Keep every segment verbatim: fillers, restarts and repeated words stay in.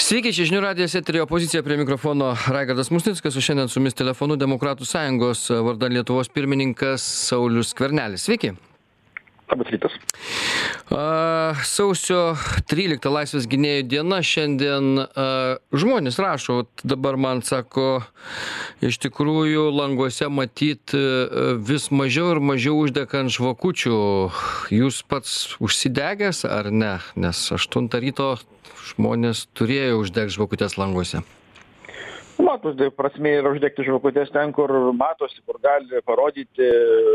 Sveiki, čia žinių radijas eteryje opozicija, prie mikrofono Raigardas Musnickas, o šiandien su mumis telefonu Demokratų sąjungos vardan Lietuvos pirmininkas Saulius Skvernelis. Sveiki. Labas rytas. Uh, sausio trylikta Laisvės gynėjų diena. Šiandien uh, žmonės rašo, dabar man sako, iš tikrųjų languose matyt uh, vis mažiau ir mažiau uždega ant žvakučių. Jūs pats užsidegęs ar ne? Nes aštuntą ryto žmonės turėjo uždegti žvakutės languose. Matos, tai prasmė yra uždegti žvakutės ten, kur matosi, kur gali parodyti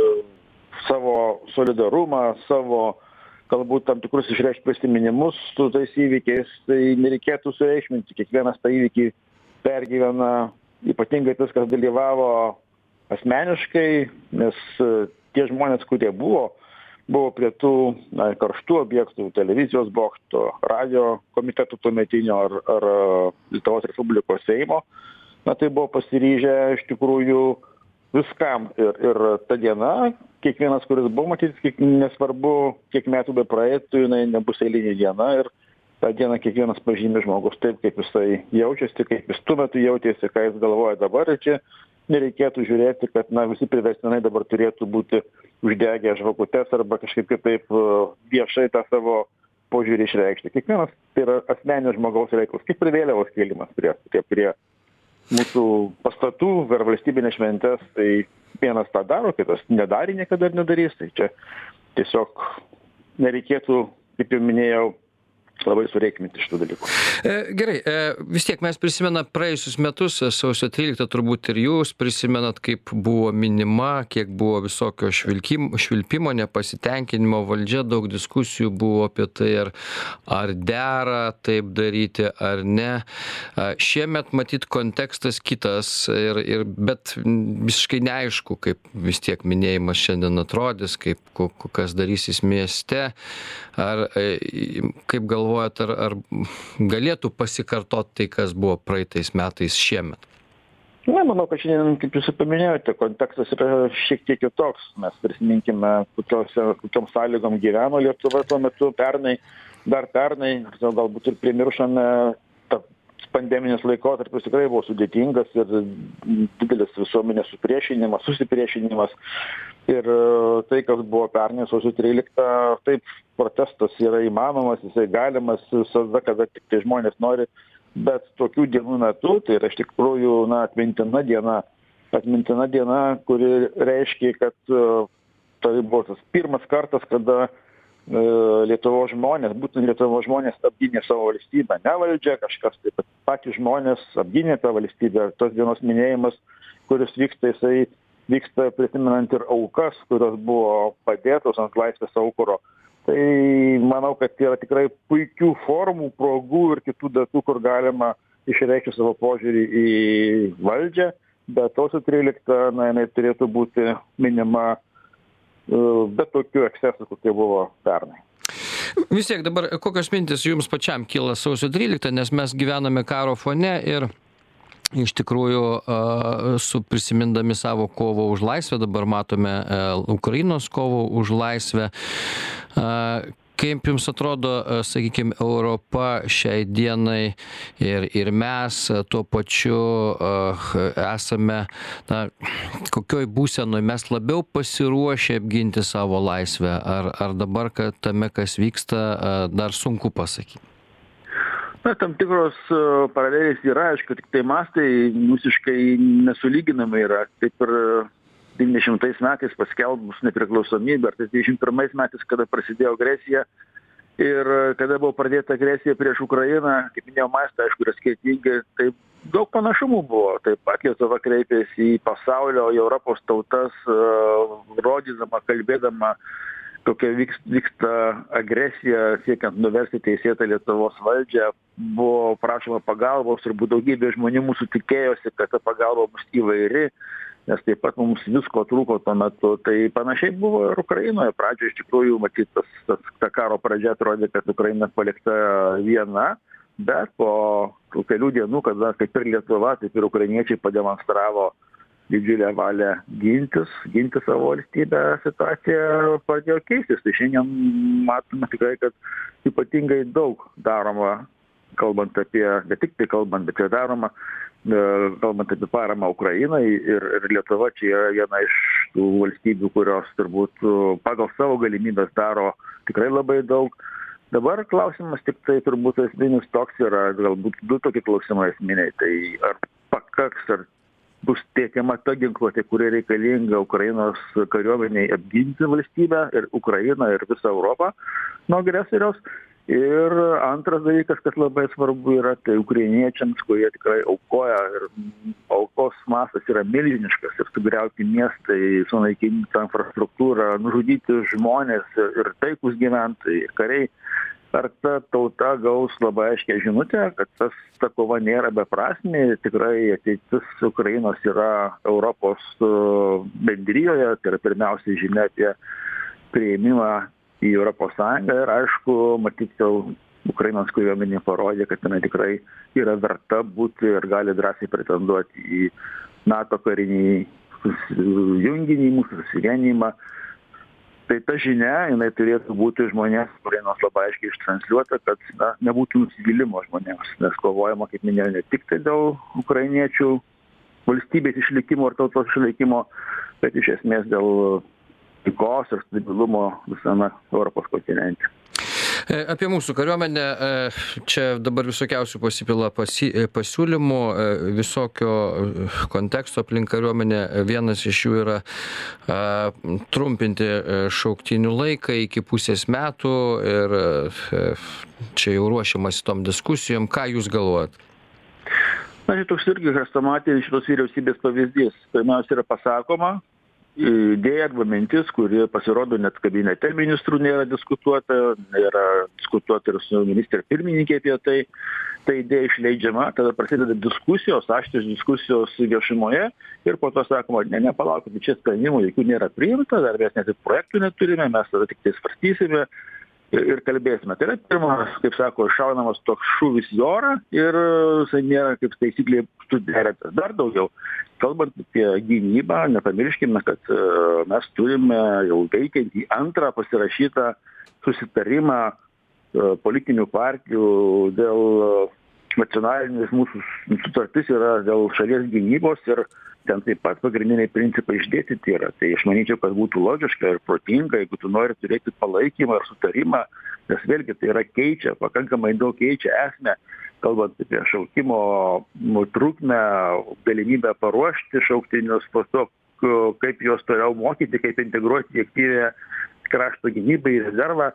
savo solidarumą, savo galbūt tam tikrus išreikšti prisiminimus su tais įvykiais, tai nereikėtų sureikšminti. Kiekvienas tą įvykį pergyvena, ypatingai tas, kas dalyvavo asmeniškai, nes tie žmonės, kurie buvo, buvo prie tų na, karštų objektų, televizijos bokšto, radio komitetų tuometinio ar, ar Lietuvos Respublikos Seimo, na tai buvo pasiryžę iš tikrųjų viskam. Ir, ir ta diena, kiekvienas, kuris buvo matyti, kiek, nesvarbu, kiek metų be praeitų, jinai nebus eilinė diena ir tą dieną kiekvienas pažymė žmogus taip, kaip jisai jaučiasi, kaip jis tuo metu jautėsi, ką jis galvoja dabar. Ir čia nereikėtų žiūrėti, kad na, visi priverstinai dabar turėtų būti uždegę žvakutes arba kažkaip kitaip viešai tą savo požiūrį išreikšti. Kiekvienas tai yra asmeninis žmogaus reikalas, kaip ir vėliavos kėlimas prie, prie, prie mūsų pastatų per valstybinės šventės, tai vienas tą daro, kitas nedarė, niekada ir nedarys. Tai čia tiesiog nereikėtų, kaip jau minėjau, labai sureikminti šitų dalykų. E, gerai, e, vis tiek mes prisimenam praėjusius metus, sausio tryliktą turbūt ir jūs prisimenat, kaip buvo minima, kiek buvo visokio švilpimo, švilpimo nepasitenkinimo valdžia, daug diskusijų buvo apie tai, ar, ar dera taip daryti, ar ne. E, šiemet matyt kontekstas kitas, ir, ir, bet visiškai neaišku, kaip vis tiek minėjimas šiandien atrodys, kaip kas darysis mieste, ar kaip galvojate, Ar, ar galėtų pasikartoti tai, kas buvo praeitais metais šiemet? Na, manau, kad šiandien, kaip jūs paminėjote, kontekstas yra šiek tiek kitoks. Mes prisiminkime, kokiom sąlygom gyveno Lietuva tuo metu, pernai, dar pernai, galbūt ir primiršome, ta pandeminis laikotarpis tikrai buvo sudėtingas ir didelis visuomenės supriešinimas, susipriešinimas. Ir tai, kas buvo pernai sausio tryliktą, taip, protestas yra įmanomas, jisai galimas visada, kada tik tai žmonės nori, bet tokių dienų metu, tai yra iš tikrųjų na, atmintina diena, atmintina diena, kuri reiškia, kad uh, tai buvo tas pirmas kartas, kada uh, Lietuvos žmonės, būtent Lietuvos žmonės apgynė savo valstybę, ne valdžia kažkas, taip pat patys žmonės apgynė tą valstybę. Tos dienos minėjimas, kuris vyksta, jisai vyksta prisimenant ir aukas, kurios buvo padėtos ant laisvės aukuro. Tai manau, kad yra tikrai puikių formų, progų ir kitų datų, kur galima išreikšti savo požiūrį į valdžią, bet sausio tryliktą, na, jinai turėtų būti minima be tokių ekscesų, kokie buvo pernai. Vis tiek dabar kokios mintis jums pačiam kyla sausio tryliktą, nes mes gyvename karo fone ir iš tikrųjų, su prisimindami savo kovą už laisvę, dabar matome Ukrainos kovą už laisvę. Kaip jums atrodo, sakykime, Europa šiai dienai ir, ir mes tuo pačiu esame, na, kokioj būsenoj mes labiau pasiruošę apginti savo laisvę, ar, ar dabar, kad tame, kas vyksta, dar sunku pasakyti? Na, tam tikros uh, paralelės yra, aišku, tik tai mastai visiškai nesulyginamai yra. Taip ir devyniasdešimtais metais paskelbus nepriklausomybę, ar tai devyniasdešimt pirmais metais, kada prasidėjo agresija ir kada buvo pradėta agresija prieš Ukrainą, kaip minėjau, mastai, aišku, yra skirtingi, tai daug panašumų buvo. Taip pat Lietuva kreipėsi į pasaulio, į Europos tautas, uh, rodydama, kalbėdama, kokia vyksta agresija, siekiant nuversti teisėtą Lietuvos valdžią, buvo prašoma pagalbos, turbūt daugybė žmonių mūsų tikėjosi, kad ta pagalba bus įvairi, nes taip pat mums visko trūko tuo metu. Tai panašiai buvo ir Ukrainoje. Pradžioje iš tikrųjų, matyt, tas, tas, ta karo pradžia atrodė, kad Ukraina palikta viena, bet po kelių dienų, kada kaip ir Lietuva, taip ir ukrainiečiai pademonstravo didžiulę valią gintis, ginti savo valstybę, situacija pradėjo keistis. Tai šiandien matome tikrai, kad ypatingai daug daroma kalbant apie, ne tik tai kalbant, bet ir daroma, kalbant apie paramą Ukrainai ir, ir Lietuva čia yra viena iš tų valstybių, kurios turbūt pagal savo galimybės daro tikrai labai daug. Dabar klausimas tik tai turbūt esminis toks yra, galbūt du tokie klausimai esminiai, tai ar pakaks, ar bus tiekiama ta ginkluotė, kuri reikalinga Ukrainos kariuomeniai apginti valstybę ir Ukrainą ir visą Europą nuo agresoriaus. Ir antras dalykas, kas labai svarbu yra, tai ukrainiečiams, kurie tikrai aukoja ir aukos mastas yra milžiniškas ir sugriauti miestai, sunaikinti tą infrastruktūrą, nužudyti žmonės ir, ir taikus gyventojai, ir kariai. Ar ta tauta gaus labai aiškią žinutę, kad tas, ta kova nėra beprasmė, tikrai ateitis Ukrainos yra Europos bendrijoje, tai yra pirmiausiai žinia apie priėmimą į Europos Sąjungą ir aišku, matyt, jau Ukrainos kariuomenė parodė, kad jinai tikrai yra verta būti ir gali drąsiai pretenduoti į NATO karinį junginį, mūsų susivienijimą. Tai ta žinia, jinai turėtų būti žmonėms Ukrainos labai aiškiai ištransliuota, kad na, nebūtų nusivylimo žmonėms, nes kovojama, kaip minėjau, ne tik tai dėl ukrainiečių valstybės išlikimo ir tautos išlikimo, bet iš esmės dėl taikos ir stabilumo visame Europos kontinente. Apie mūsų kariuomenę, čia dabar visokiausių pasipila pasi, pasiūlymų, visokio konteksto aplink kariuomenę. Vienas iš jų yra trumpinti šauktinių laiką iki pusės metų ir čia jau ruošiamas tom diskusijom. Ką jūs galvojat? Na, čia toks irgi chrestomatinis šitos vyriausybės pavyzdys. Pirmiausia yra pasakoma, idėja arba mintis, kuri pasirodo net kabinete ministrų nėra diskutuota, nėra diskutuota ir su ministrė pirmininkė apie tai, ta idėja išleidžiama, tada prasideda diskusijos, aštrios diskusijos viešumoje ir po to sakoma, ne, nepalaukite, čia sprendimų jokių nėra priimta, dar mes net ir projektų neturime, mes tada tik tai svarstysime ir kalbėsime. Tai yra pirmas, kaip sako, šaunamas toks šūvis į orą ir jisai nėra kaip taisyklė suderintas. Dar daugiau, kalbant apie gynybą, nepamirškime, kad mes turime jau veikiantį antrą pasirašytą susitarimą politinių partijų dėl nacionalinės mūsų sutartis yra dėl šalies gynybos ir ten taip pat pagrindiniai principai išdėstyti yra. Tai aš manyčiau, kad būtų logiška ir protinga, jeigu tu nori turėti palaikymą ir sutarimą, nes vėlgi tai yra keičia, pakankamai daug keičia esmę, kalbant apie šaukimo trukmę, galimybę paruošti šauktinius, po to kaip juos toliau mokyti, kaip integruoti į aktyvę krašto gynybą į rezervą.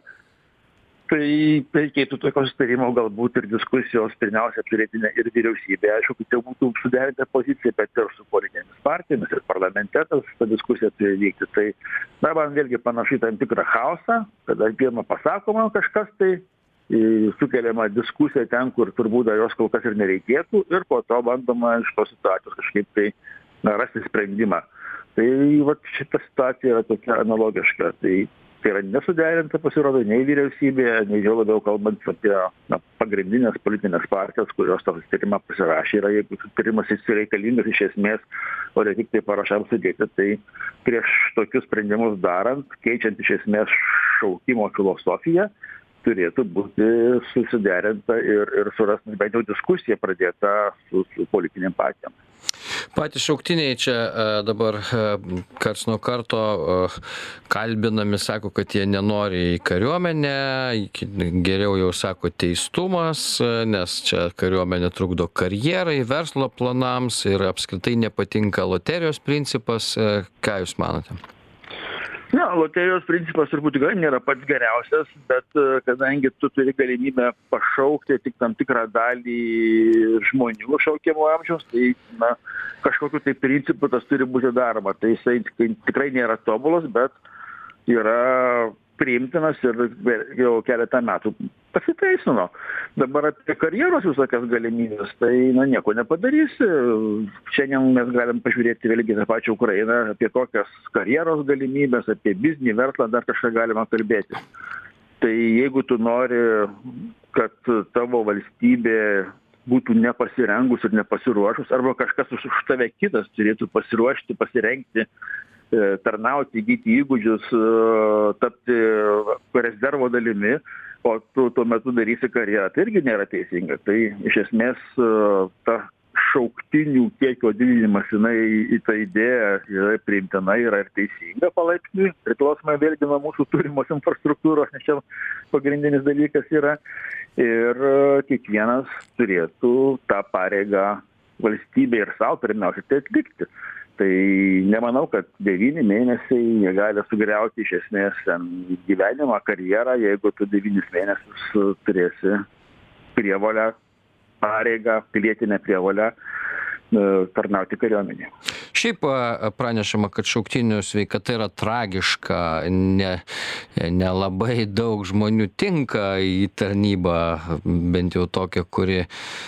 Tai reikėtų tokio sutarimo galbūt ir diskusijos pirmiausia turėti ne ir vyriausybė. Aišku, kad jau būtų suderinta pozicija, bet ir su politinėmis partijomis ir parlamentetas ta diskusija turi vykti. Tai na, man vėlgi panašu į tam tikrą chaosą, kada pirmą pasakoma kažkas, tai sukeliama diskusija ten, kur turbūt jos kol kas ir nereikėtų ir po to bandoma iš tos situacijos kažkaip tai na, rasti sprendimą. Tai va, šita situacija yra tokia analogiška. Tai Tai yra nesuderinta pasirodo nei vyriausybėje, nei jau labiau kalbant apie na, pagrindinės politinės partijas, kurios tą susitarimą pasirašė. Yra, jeigu susitarimas jis reikalingas iš esmės, o ne tik tai parašam sudėti, tai prieš tokius sprendimus darant, keičiant iš esmės šaukimo filosofiją, turėtų būti susiderinta ir, ir surasti bent jau diskusiją pradėta su, su politinėm partijom. Patys šauktiniai čia dabar karts nuo karto kalbinami, sako, kad jie nenori į kariuomenę, geriau jau sako teistumas, nes čia kariuomenė trukdo karjerai, verslo planams ir apskritai nepatinka loterijos principas. Ką jūs manote? Na, loterijos principas turbūt tikrai nėra pats geriausias, bet kadangi tu turi galimybę pašaukti tik tam tikrą dalį žmonių šaukiamo amžiaus, tai na, kažkokiu tai principu tas turi būti daroma. Tai jisai tikrai nėra tobulas, bet yra priimtinas ir jau keletą metų pasiteisino. Dabar apie karjeros visokias galimybės, tai na, nieko nepadarysi. Šiandien mes galim pažiūrėti vėlgi tą pačią Ukrainą, apie kokias karjeros galimybės, apie biznį, verslą, dar kažką galima kalbėti. Tai jeigu tu nori, kad tavo valstybė būtų nepasirengus ir nepasiruošus, arba kažkas už tave kitas turėtų pasiruošti, pasirengti, tarnauti, įgyti įgūdžius, tapti rezervo dalimi, o tu tuo metu darysi karjerą, tai irgi nėra teisinga. Tai iš esmės ta šauktinių kiekio didinimas, jinai į tą idėją yra priimtina, yra ir teisinga palaipsniui, priklausomai vėlgi nuo mūsų turimos infrastruktūros, nes čia pagrindinis dalykas yra. Ir kiekvienas turėtų tą pareigą valstybė ir savo pirmiausia tai atlikti. Tai nemanau, kad devyni mėnesiai negali sugriauti iš esmės gyvenimą, karjerą, jeigu tu devynis mėnesius turėsi prievolę, pareigą, pilietinę prievolę tarnauti kariuomenėje. Šiaip pranešama, kad šauktinių sveikata yra tragiška, ne, nelabai daug žmonių tinka į tarnybą, bent jau tokią, kuri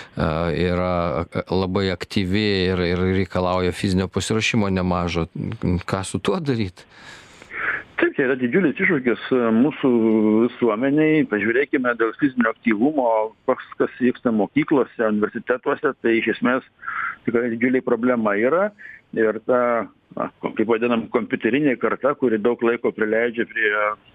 yra labai aktyvi ir, ir reikalauja fizinio pasiruošimo nemažo. Ką su tuo daryti? Taip, tai yra didžiulis iššūkis mūsų visuomeniai. Pažiūrėkime dėl fizinio aktyvumo, kas, kas vyksta mokyklose, universitetuose, tai iš esmės tikrai didžiuliai problema yra. Ir ta, na, kaip vadinam, kompiuterinė karta, kuri daug laiko prileidžia prie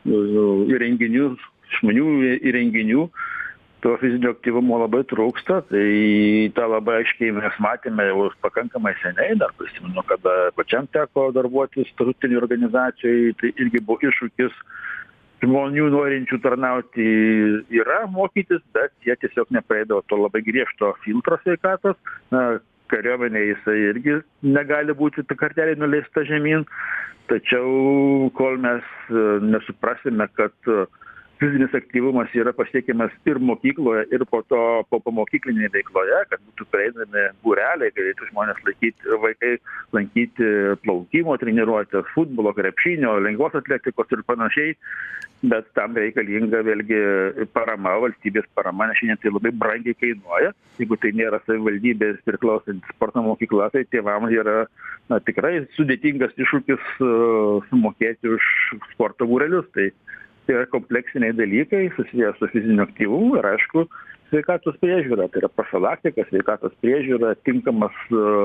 įrenginių, išmanių įrenginių, to fizinio aktyvumo labai trūksta, tai tą labai aiškiai mes matėme jau pakankamai seniai, dar prisimenu, kada pačiam teko darbuotis tarptautinėj organizacijoj, tai irgi buvo iššūkis žmonių norinčių tarnauti yra mokytis, bet jie tiesiog nepraeidavo to labai griežto filtro sveikatos. Na, kariuomenė jisai irgi negali būti ta kartelė nuleista žemyn, tačiau kol mes nesuprasime, kad fizinis aktyvumas yra pasiekiamas ir mokykloje, ir po to po pamokyklinėje veikloje, kad būtų prieinami būreliai, galėtų žmonės laikyti, vaikai lankyti plaukimo treniruotės, futbolo, krepšinio, lengvos atletikos ir panašiai, bet tam reikalinga vėlgi parama, valstybės parama, nes šiandien tai labai brangiai kainuoja. Jeigu tai nėra savivaldybės priklausanti sporto mokykla, tai tėvams yra na, tikrai sudėtingas iššūkis uh, sumokėti už sporto būrelius. Tai Tai yra kompleksiniai dalykai susijęs su fiziniu aktyvumu ir, aišku, sveikatos priežiūra. Tai yra profilaktika, sveikatos priežiūra, tinkamas,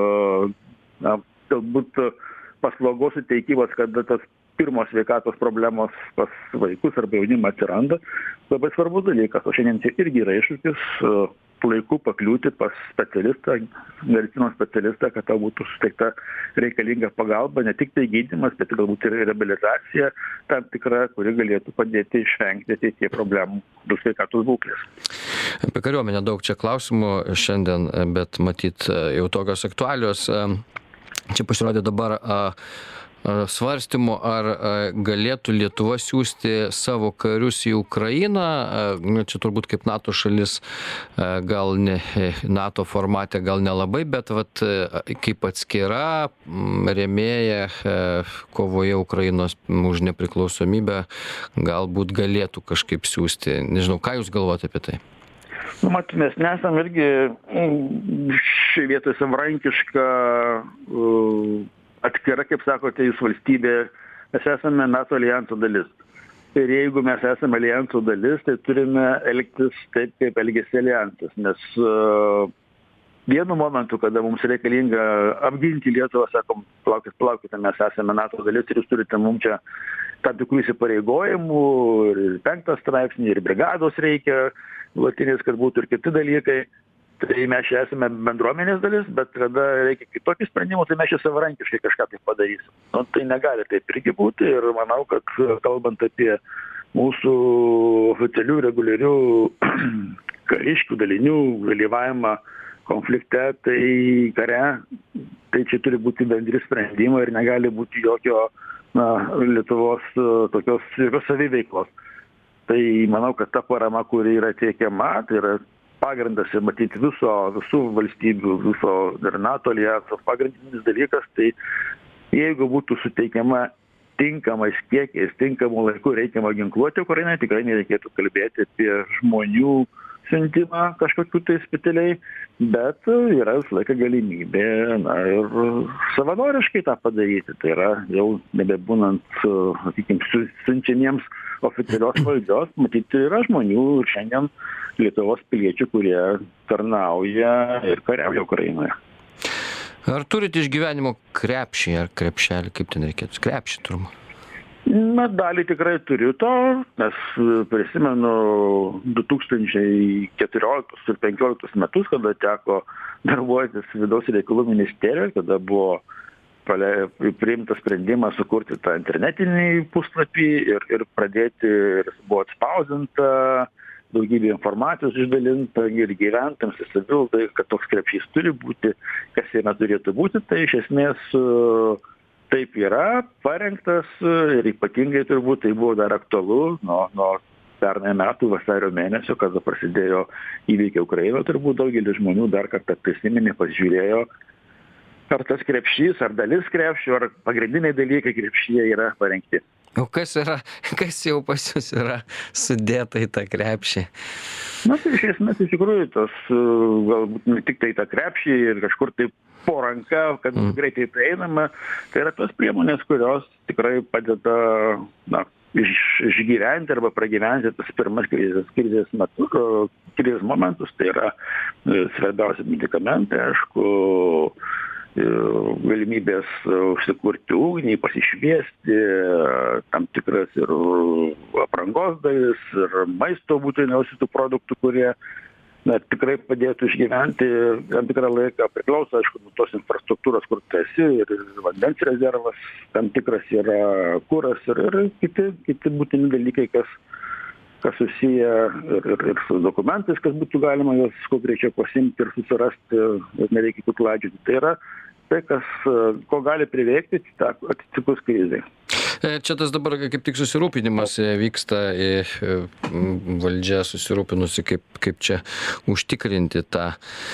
na, galbūt paslaugos suteikimas, kada tas pirmos sveikatos problemos pas vaikus arba jaunimą atsiranda. Labai svarbus dalykas, o šiandien čia irgi yra iššūkis laiku pakliūti pas specialistą, medicinos specialistą, kad tau būtų suteikta reikalinga pagalba, ne tik tai gydymas, bet galbūt ir reabilitacija tam tikra, kuri galėtų padėti išvengti ateityje problemų dėl sveikatos būklės. Apie kariuomenę daug čia klausimų šiandien, bet matyt jau tokios aktualios. Čia pasirodė dabar svarstymų, ar galėtų Lietuva siųsti savo karius į Ukrainą. Čia turbūt kaip NATO šalis, gal ne, NATO formate gal nelabai, bet vat, kaip atskira rėmėja kovoje Ukrainos už nepriklausomybę, galbūt galėtų kažkaip siųsti. Nežinau, ką jūs galvojate apie tai? Nu, mat, mes nesam irgi šiai vietoj savarankiška uh, atskira, kaip sakote, jūs valstybė, mes esame NATO alijanso dalis. Ir jeigu mes esame alijanso dalis, tai turime elgtis taip, kaip elgėsi alijansas. Nes uh, vienu momentu, kada mums reikalinga apginti Lietuvą, sakom, plaukit, plaukit, mes esame NATO dalis ir jūs turite mums čia tam tikrų įsipareigojimų, ir penktas straipsnį, ir brigados reikia, latinės, kad būtų ir kiti dalykai. Tai mes čia esame bendruomenės dalis, bet kada reikia kitokių sprendimų, tai mes čia savarankiškai kažką tai padarysim. Nu, tai negali taip irgi būti ir manau, kad kalbant apie mūsų oficialių, reguliarių kariškių dalinių dalyvavimą konflikte, tai kare, tai čia turi būti bendri sprendimai ir negali būti jokio na, Lietuvos tokios jokios saviveiklos. Tai manau, kad ta parama, kuri yra teikiama, tai yra pagrindas ir matyti viso, visų valstybių, viso ir NATO alijanso pagrindinis dalykas, tai jeigu būtų suteikiama tinkamais kiekiais, tinkamų laikų reikiamą ginkluotę Ukrainai, tikrai nereikėtų kalbėti apie žmonių siuntimą kažkokiu tai specialiai, bet yra visą laiką galimybė na, ir savanoriškai tą padaryti. Tai yra jau nebebūnant, sakykime, siunčiamiems oficialios valdžios, matyti yra žmonių ir šiandien Lietuvos piliečių, kurie tarnauja ir kariauja Ukrainoje. Ar turite išgyvenimo krepšį ar krepšelį, kaip ten reikėtų? Krepšį turbūt. Na, dalį tikrai turiu to, nes prisimenu du tūkstančiai keturioliktus ir penkioliktus metus, kada teko darbuotis vidaus reikalų ministerijoje, kada buvo pale- priimtas sprendimas sukurti tą internetinį puslapį ir, ir pradėti, ir buvo atspausdinta, daugybė informacijos išdalinta ir gyventojams, ir savivaldai, kad toks krepšys turi būti, kas jame turėtų būti, tai iš esmės taip yra parengtas ir ypatingai turbūt tai buvo dar aktualu nuo, nuo pernai metų vasario mėnesio, kada prasidėjo įvykiai Ukrainoje, turbūt daugelis žmonių dar kartą prisiminė, pasižiūrėjo, ar tas krepšys, ar dalis krepšio, ar pagrindiniai dalykai krepšyje yra parengti. O kas yra, kas jau pas jūs yra sudėta į tą krepšį? Na, tai iš esmės iš tikrųjų tos, galbūt ne tik tai tą krepšį ir kažkur tai po ranka, kad mm. greitai prieinama, tai yra tos priemonės, kurios tikrai padeda, na, iš, išgyventi arba pragyventi tas pirmas krizės, krizės metu, krizės momentus, tai yra svarbiausia medikamentai, aišku, galimybės užsikurti ugnį, pasišviesti, tam tikras ir aprangos dalis, ir maisto būtiniausių tų produktų, kurie na, tikrai padėtų išgyventi tam tikrą laiką, priklauso, aišku, nuo tos infrastruktūros, kur tu esi, ir vandens rezervas, tam tikras yra kuras ir, ir kiti, kiti būtini dalykai, kas, kas susiję ir, ir, ir su dokumentais, kas būtų galima juos kuo greičiau pasimti ir susirasti, ir nereikėtų kladžioti. Tai yra tai, kas, ko gali priveikti atsitikus krizai. Čia tas dabar kaip tik susirūpinimas vyksta, valdžia susirūpinusi, kaip, kaip čia užtikrinti tą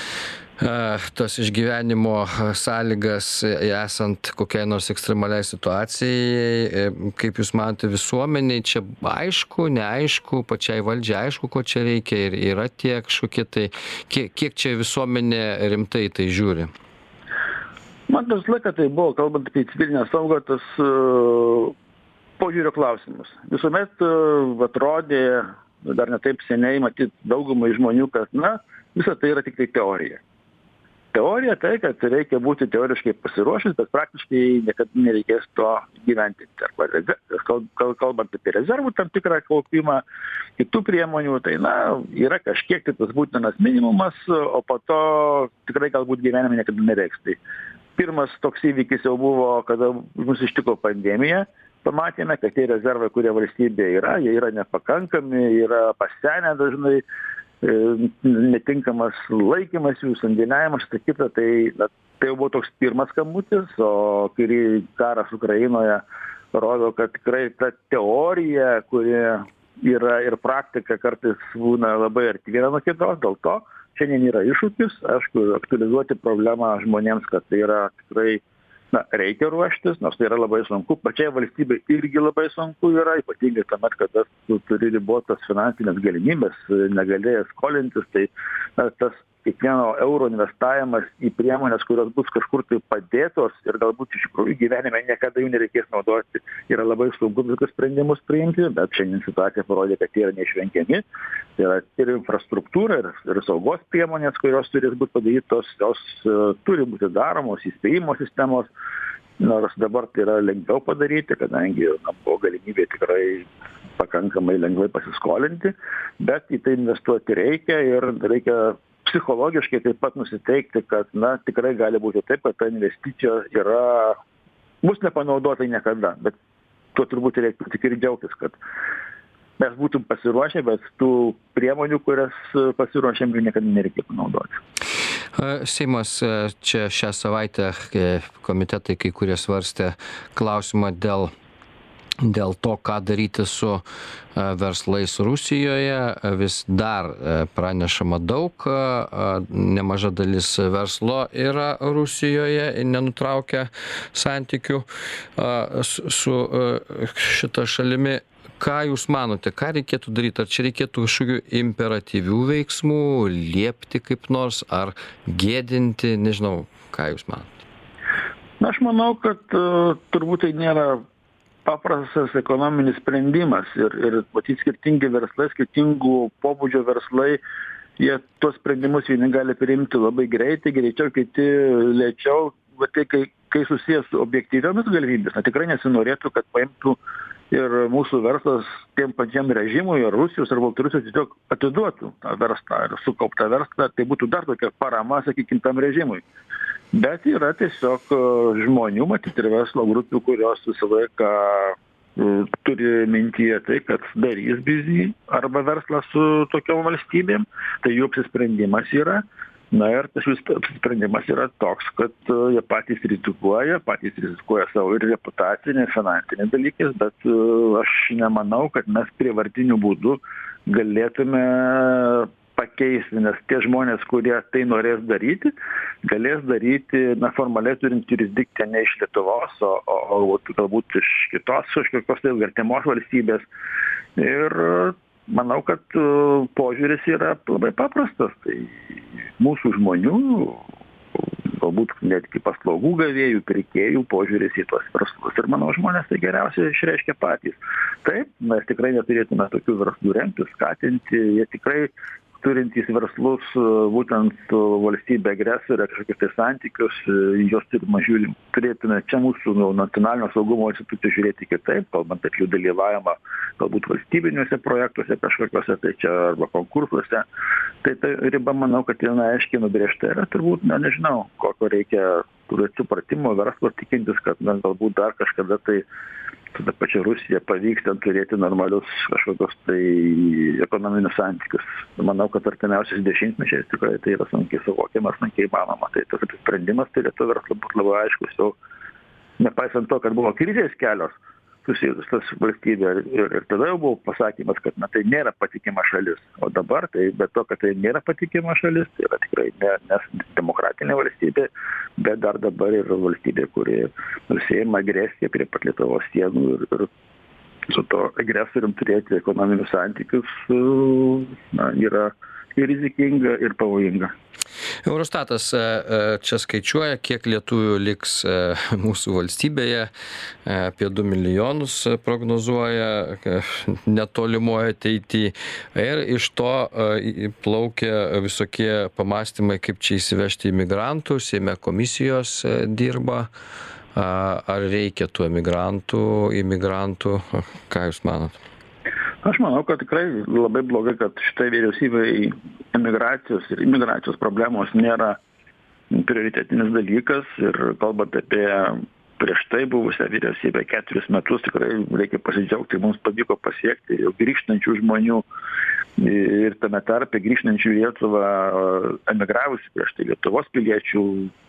tas išgyvenimo sąlygas esant kokiai nors ekstremaliai situacijai. Kaip jūs matote, visuomeniai čia aišku, neaišku, pačiai valdžiai aišku, ko čia reikia ir yra tie kažkokie tai, kiek, kiek čia visuomenė rimtai tai žiūri? Man tas laikas tai buvo, kalbant apie civilinę saugą, tas uh, požiūrio klausimus. Visuomet uh, atrodė, dar ne taip seniai, matyt, daugumai žmonių, kad, na, visa tai yra tik tai teorija. Teorija tai, kad reikia būti teoriškai pasiruošęs, bet praktiškai niekada nereikės to gyventi. Arba, kalbant apie rezervų tam tikrą kaupimą, kitų priemonių, tai, na, yra kažkiek tai tas būtinas minimumas, o po to tikrai galbūt gyvenime niekada nereiks. Tai pirmas toks įvykis jau buvo, kada mus ištiko pandemija. Pamatėme, kad tie rezervai, kurie valstybėje yra, jie yra nepakankami, yra pasenę dažnai, netinkamas laikymas jų, sandėliavimas, tai kita, tai, na, tai jau buvo toks pirmas skambutis, o kai karas Ukrainoje rodo, kad tikrai ta teorija, kuri yra ir praktika kartais būna labai arti viena nuo kitos, dėl to šiandien yra iššūkis, aišku, aktualizuoti problemą žmonėms, kad tai yra tikrai, na, reikia ruoštis, nors tai yra labai sunku, pačiai valstybei irgi labai sunku yra, ypatingai tuomet, kada tu turi ribotas finansinės galimybės, negalėjai skolintis, tai na, tas kiekvieno euro investavimas į priemonės, kurios bus kažkur tai padėtos ir galbūt iš tikrųjų gyvenime niekada jų nereikės naudoti, yra labai sunku tokius sprendimus priimti, bet šiandien situacija parodė, kad jie yra neišvengiami. Tai yra ir infrastruktūra, ir, ir saugos priemonės, kurios turės būti padarytos, jos uh, turi būti daromos, įspėjimo sistemos, nors dabar tai yra lengviau padaryti, kadangi na, buvo galimybė tikrai pakankamai lengvai pasiskolinti, bet į tai investuoti reikia ir reikia psichologiškai taip pat nusiteikti, kad, na, tikrai gali būti taip, kad ta investicija yra, bus nepanaudota niekada, bet tuo turbūt reiktų tik ir džiaugtis, kad mes būtum pasiruošę, bet tų priemonių, kurias pasiruošėm, niekada nereikėtų naudoti. Seimas čia šią savaitę komitetai kai kurie svarstė klausimą dėl Dėl to, ką daryti su verslais Rusijoje, vis dar pranešama daug, nemaža dalis verslo yra Rusijoje ir nenutraukia santykių su šita šalimi. Ką jūs manote, ką reikėtų daryti? Ar čia reikėtų kažkokių imperatyvių veiksmų, liepti kaip nors, ar gėdinti, nežinau, ką jūs manote? Na, aš manau, kad uh, turbūt tai nėra paprastas ekonominis sprendimas ir, ir matyti skirtingi verslai, skirtingų pobūdžio verslai, jie tuos sprendimus vieni gali priimti labai greitai, greičiau, kiti lėčiau, bet tai kai, kai susijęs su objektyviomis galimybės, na tikrai nesinorėtų, kad paimtų ir mūsų verslas tiem pačiam režimui, ar Rusijos, ar Baltarusijos tiesiog atiduotų tą verslą ir sukauptą verslą, tai būtų dar tokia parama, sakykim, tam režimui. Bet yra tiesiog žmonių, matyt, ir verslo grupių, kurios visą laiką turi mintyje tai, kad darys biznį arba verslą su tokiom valstybėm, tai jų apsisprendimas yra. Na ir tas jų sprendimas yra toks, kad jie patys rizikuoja, patys rizikuoja savo ir reputacinį, finansinį dalykais, bet aš nemanau, kad mes prievartiniu būdu galėtume pakeisti, nes tie žmonės, kurie tai norės daryti, galės daryti, na, formaliai turint jurisdikciją ne iš Lietuvos, o, o, o galbūt iš kitos, iš kokios tai artimos valstybės. Ir manau, kad požiūris yra labai paprastas. Tai mūsų žmonių, galbūt netgi paslaugų gavėjų, pirkėjų požiūris į tuos verslus. Ir manau, žmonės tai geriausiai išreiškia patys. Taip, mes tikrai neturėtume tokių verslų remti, skatinti. Jie tikrai turintys verslus būtent su valstybė agresorė, kažkokius tai santykius, jos turime žiūrim, turėtume čia mūsų nu, nacionalinio saugumo institucijų žiūrėti kitaip, kalbant apie jų dalyvavimą galbūt valstybiniuose projektuose kažkokiuose, tai čia arba konkursuose. Tai ta riba, manau, kad jinai aiškiai nubrėžta yra, turbūt, na, nežinau, kokio reikia turėti supratimo verslo, tikintis, kad na, galbūt dar kažkada tai tada pačia Rusija pavyks ten turėti normalius kažkokios tai ekonominius santykius. Manau, kad artimiausiais dešimtmečiais tikrai tai yra sunkiai suvokiama, sunkiai įmanoma. Tai tas sprendimas turėtų verslo būti labai aiškus, jau nepaisant to, kad buvo krizės kelios susijusios tas valstybė ir, ir tada jau buvo pasakymas, kad na, tai nėra patikima šalis. O dabar, tai be to, kad tai nėra patikima šalis, tai yra tikrai ne, nes demokratinė valstybė, bet dar dabar yra valstybė, kuri užsiima agresiją prie pat Lietuvos sienų ir, ir su to agresorium turėti ekonominius santykius na, yra ir rizikinga, ir pavojinga. Eurostatas čia skaičiuoja, kiek lietuvių liks mūsų valstybėje, apie du milijonus prognozuoja netolimoje ateityje. Ir iš to plaukia visokie pamastymai, kaip čia įsivežti imigrantų, Seime komisijos dirba. Ar reikia tų emigrantų, imigrantų? Ką Jūs manot? Aš manau, kad tikrai labai blogai, kad šitai vyriausybei emigracijos ir imigracijos problemos nėra prioritetinis dalykas ir kalbant apie prieš tai buvusią vyriausybę keturis metus, tikrai reikia pasidžiaugti, mums pavyko pasiekti jau grįžtančių žmonių ir tame tarpe grįžtančių į Lietuvą emigravusių prieš tai Lietuvos piliečių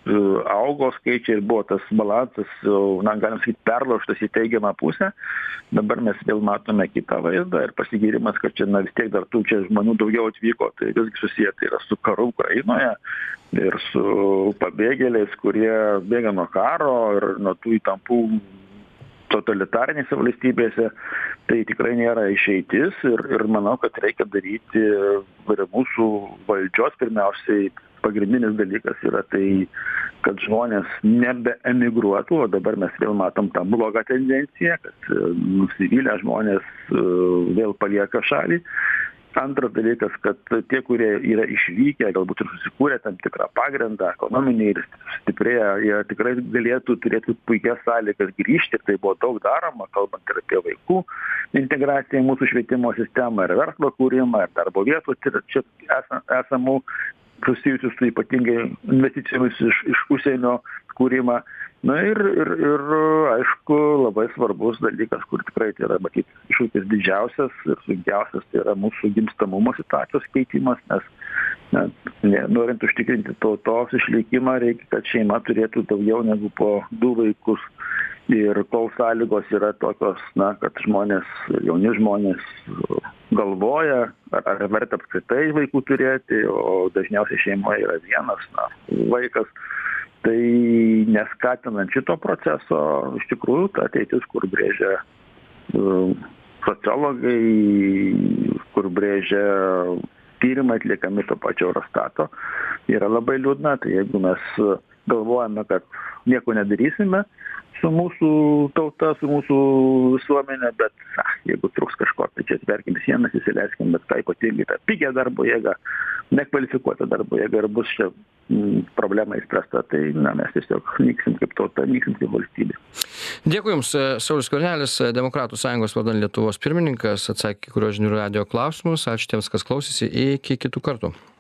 augo skaičiai ir buvo tas balansas, na, galim sakyti, perlaužtas į teigiamą pusę. Dabar mes vėl matome kitą vaizdą ir pasigyrimas, kad čia na, vis tiek dar tų čia žmonių daugiau atvyko, tai visgi susiję tai yra su karu Ukrainoje ir su pabėgėliais, kurie bėga nuo karo ir nuo tų įtampų totalitarinėse valstybėse, tai tikrai nėra išeitis ir, ir manau, kad reikia daryti ir mūsų valdžios pirmiausiai pagrindinis dalykas yra tai, kad žmonės nebeemigruotų, o dabar mes vėl matom tą blogą tendenciją, kad nusivylę žmonės vėl palieka šalį. Antras dalykas, kad tie, kurie yra išvykę, galbūt ir susikūrė tam tikrą pagrindą, ekonominį ir stiprėję, jie tikrai galėtų turėti puikias sąlygas grįžti. Tai buvo daug daroma, kalbant ir apie vaikų integraciją į mūsų švietimo sistemą, ir verslo kūrimą, ir darbo vietų čia esamų susijusius su ypatingai investicijomis iš, iš užsienio kūrimą. Na ir, ir, ir aišku, labai svarbus dalykas, kur tikrai tai yra, matyt, iššūkis didžiausias ir sunkiausias, tai yra mūsų gimstamumo situacijos keitimas, nes ne, ne, norint užtikrinti tautos išlikimą, reikia, kad šeima turėtų daugiau negu po du vaikus. Ir kol sąlygos yra tokios, na, kad žmonės, jauni žmonės galvoja, ar, ar verta apskritai vaikų turėti, o dažniausiai šeimoje yra vienas na, vaikas. Tai neskatinant šito proceso, iš tikrųjų, ta ateitis, kur brėžia uh, sociologai, kur brėžia tyrimai atliekami to pačio Eurostato, yra labai liūdna. Tai jeigu mes galvojame, kad nieko nedarysime su mūsų tauta, su mūsų visuomenė, bet na, jeigu truks kažko, tai čia atverkim sienas, įsileiskim, bet ką ypatingai tą pigią darbo jėgą, nekvalifikuotą darbo jėgą ir bus čia m, problema išspręsta, tai na, mes tiesiog nyksim kaip tauta, nyksim kaip valstybė. Dėkui Jums, Saulius Skvernelis, Demokratų Sąjungos vardan Lietuvos pirmininkas, atsakė kai kuriuos žinių radijo klausimus. Ačiū tiems, kas klausėsi. Iki kitų kartų.